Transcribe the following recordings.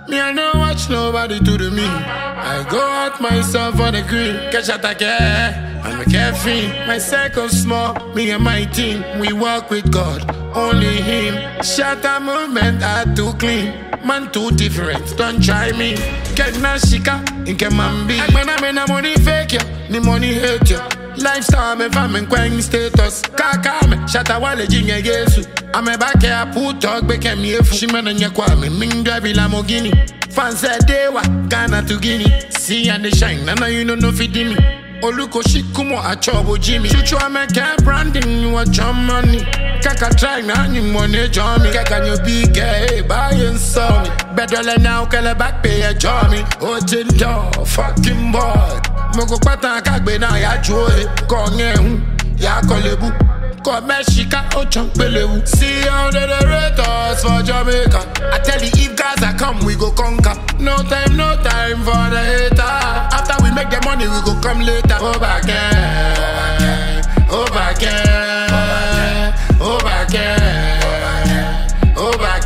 Me, I don't watch nobody do to me. I go out myself on the green. Catch a care, I'm a carefree. My circle small, me and my team. We work with God, only Him. Shatter movement, I too clean. Man too different, don't try me. Get na shika, inke mambi. When I'm in a money fake you, the money hate you. Lifestyle me famine quang status. Kaka me, shatter wale jinge yesu. I'm a back here, put talk became me. She man and yakwame, ming drive Lamborghini. Fans said they were Ghana to Guinea. See and they shine, and now you know no feeding me. Oluko shikumo a chobo Jimmy. Chuchu American branding, you want your money. Kaka try na ni money join me. Kaka you big hey, buy and sell me. Better than now, kele back pay a join me. Open door, fucking boy. Moko pata kagbe na ya joy. Konge ya kolebu. Ko Meshika o champelewu. See how they rate us for Jamaica. I tell you if Gaza come, we go conquer. No time for the hater. After we make the money, we go come later. Over again, over again, over again, over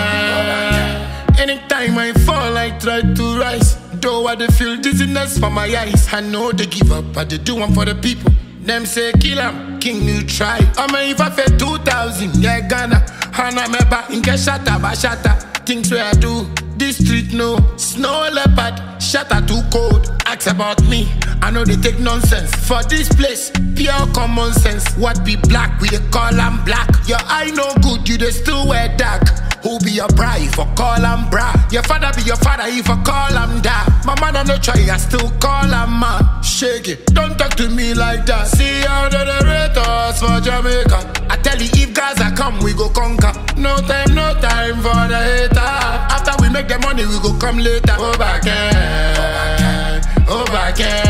again. Anytime I fall, I try to rise. Though I dey feel dizziness for my eyes. I know they give up, but they do one for the people. Them say kill him, king you try. I mean if I fed 2,000, yeah Ghana. Hana me back in get shatter, ba shatter. Things where I do, this street no. Snow leopard, shatter too cold. Ask about me, I know they take nonsense. For this place, pure common sense. What be black, we dey call them black. Your eye no good, you dey still wear dark. Who be your bride if I call him bra? Your father be your father if I call him dad. My mother no try, I still call him man. Shake it, don't talk to me like that. See how they rate us for Jamaica. I tell you if Gaza come, we go conquer. No time for the hater. After we make the money, we go come later. Over again, over again.